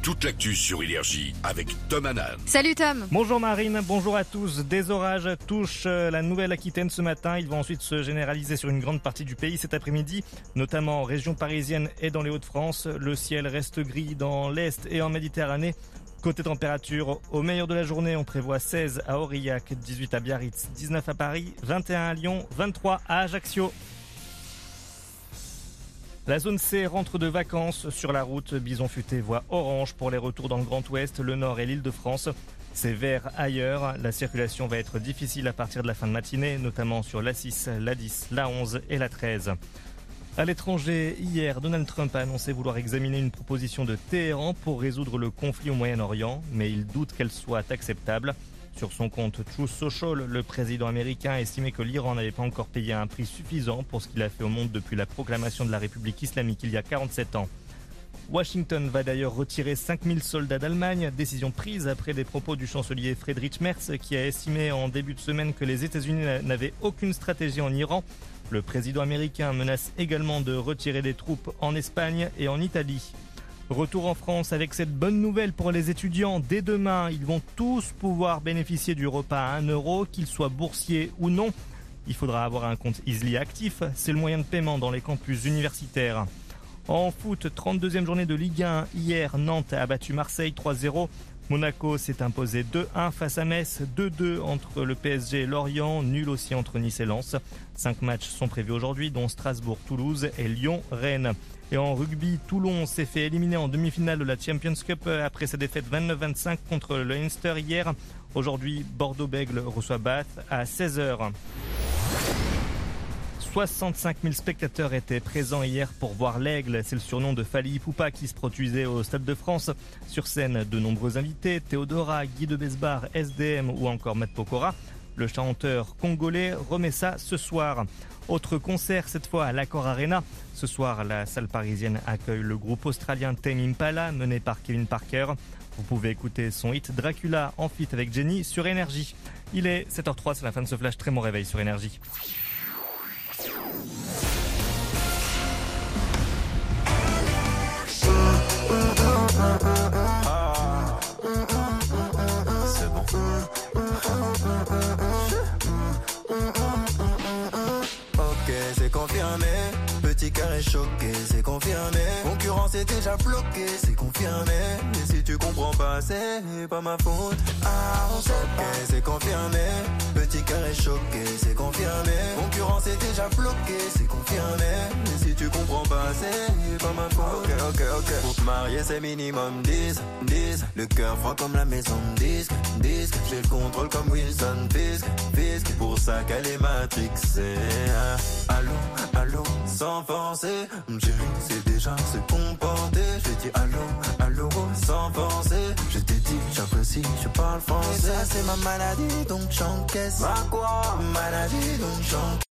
toute l'actu sur Énergie avec Tom Hanan. Salut Tom. Bonjour Marine, bonjour à tous. Des orages touchent la Nouvelle-Aquitaine ce matin. Ils vont ensuite se généraliser sur une grande partie du pays cet après-midi, notamment en région parisienne et dans les Hauts-de-France. Le ciel reste gris dans l'Est et en Méditerranée. Côté température, au meilleur de la journée, on prévoit 16 à Aurillac, 18 à Biarritz, 19 à Paris, 21 à Lyon, 23 à Ajaccio. La zone C rentre de vacances sur la route. Bison Futé voie orange pour les retours dans le Grand Ouest, le Nord et l'Île-de-France. C'est vert ailleurs. La circulation va être difficile à partir de la fin de matinée, notamment sur l'A6, l'A10, l'A11 et l'A13. À l'étranger, hier, Donald Trump a annoncé vouloir examiner une proposition de Téhéran pour résoudre le conflit au Moyen-Orient, mais il doute qu'elle soit acceptable. Sur son compte Truth Social, le président américain a estimé que l'Iran n'avait pas encore payé un prix suffisant pour ce qu'il a fait au monde depuis la proclamation de la République islamique il y a 47 ans. Washington va d'ailleurs retirer 5000 soldats d'Allemagne, décision prise après des propos du chancelier Friedrich Merz qui a estimé en début de semaine que les États-Unis n'avaient aucune stratégie en Iran. Le président américain menace également de retirer des troupes en Espagne et en Italie. Retour en France avec cette bonne nouvelle pour les étudiants. Dès demain, ils vont tous pouvoir bénéficier du repas à 1 euro, qu'ils soient boursiers ou non. Il faudra avoir un compte Easly actif. C'est le moyen de paiement dans les campus universitaires. En foot, 32e journée de Ligue 1. Hier, Nantes a battu Marseille 3-0. Monaco s'est imposé 2-1 face à Metz, 2-2 entre le PSG et Lorient, nul aussi entre Nice et Lens. 5 matchs sont prévus aujourd'hui, dont Strasbourg, Toulouse et Lyon-Rennes. Et en rugby, Toulon s'est fait éliminer en demi-finale de la Champions Cup après sa défaite 29-25 contre le Leinster hier. Aujourd'hui, Bordeaux-Bègles reçoit Bath à 16h. 65 000 spectateurs étaient présents hier pour voir l'Aigle. C'est le surnom de Fally Ipupa qui se produisait au Stade de France. Sur scène, de nombreux invités, Théodora, Guy de Besbar, SDM ou encore Matt Pokora. Le chanteur congolais remet ça ce soir. Autre concert, cette fois à l'Accor Arena. Ce soir, la salle parisienne accueille le groupe australien Tame Impala, mené par Kevin Parker. Vous pouvez écouter son hit Dracula en feat avec Jenny sur Énergie. Il est 7h03, c'est la fin de ce flash. Très bon réveil sur Énergie. C'est bon. Ok, c'est confirmé. Petit cœur est choqué, c'est confirmé. Concurrence est déjà bloquée, c'est confirmé. Et si tu comprends pas, c'est pas ma faute. Ah, on sait pas. Ok, c'est confirmé. Petit cœur est choqué, c'est confirmé. Concurrence est déjà bloquée, c'est confirmé. Et si tu comprends pas, c'est pas ma faute. Ok. Pour te marier, c'est minimum 10. Le cœur froid comme la maison de disque. J'ai le contrôle comme Wilson Fisk. Pour ça qu'elle est matrixée. Allô, sans forcer. Chérie, c'est déjà se comporter. Je dis allô, sans forcer. Je t'ai dit, j'apprécie, je parle français. Et ça, c'est ma maladie, donc j'encaisse. Ma quoi? Maladie, donc j'encaisse.